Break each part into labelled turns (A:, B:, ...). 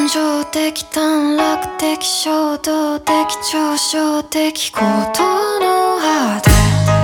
A: 情的短絡的衝動的抽象的ことの果て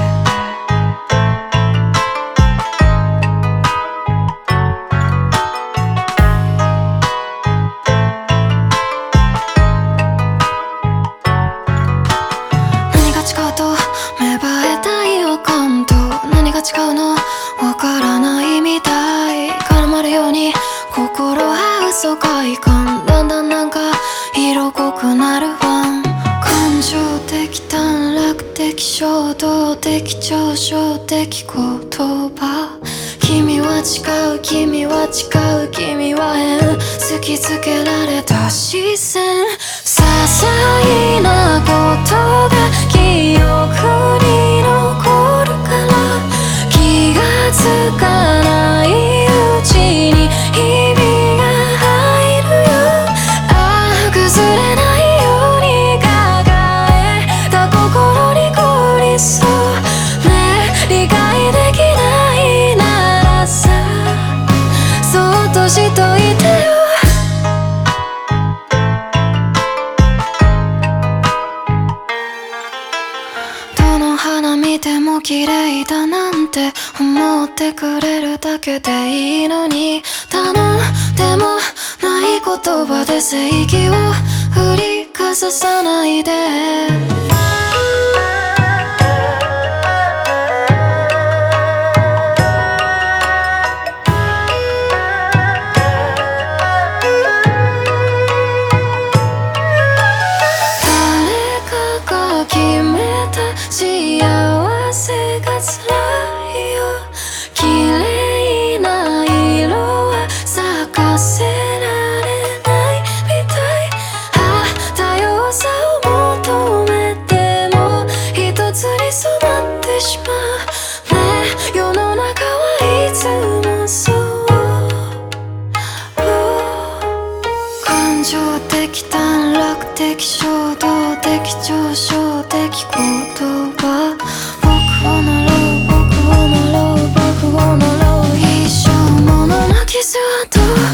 A: 何が違うと芽生えた違和感と何が違うのわからないみたい絡まるように心は嘘快感だんだんなんか色濃くなるわ感情的短絡的衝動的抽象的言葉君は違う君は違う君は変突きつけられた視線些細なことが記憶に残るから気がつかないうちに日々が入るよああ崩れないように抱えた心に凝りそうね理解できないならさそっとしといてよどの花見ても綺麗だなんて思ってくれるだけでいいのに頼んでもない言葉で正義を振りかざさないで幸せが辛いよ綺麗な色は咲かせられないみたい多様さを求めても一つに染まってしまうね世の中はいつもそう感情的短絡的衝動的抽象的言葉僕を呪う僕を呪う僕を呪う一生ものの傷跡